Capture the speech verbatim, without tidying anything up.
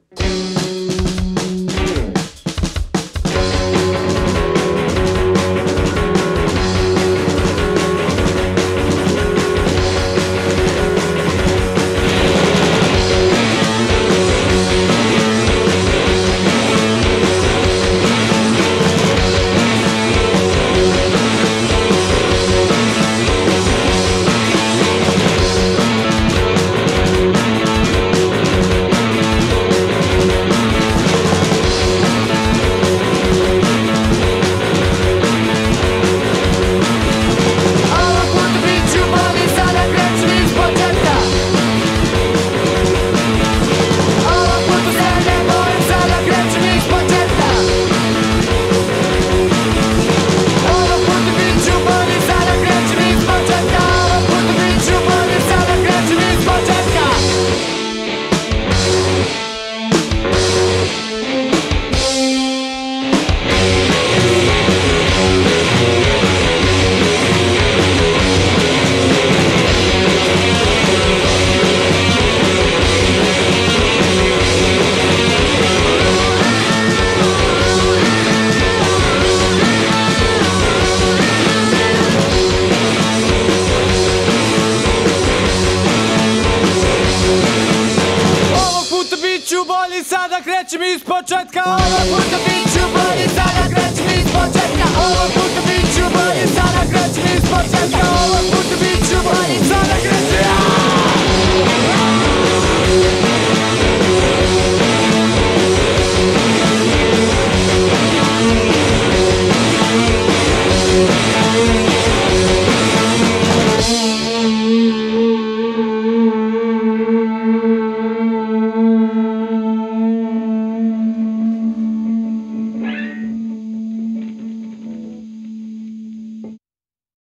Bolji sada krećem iz početka. Ovog puta biću bolji sada krećem iz početka. Ovog puta biću bolji sada krećem iz početka. Ovog puta biću bolji sada krećem.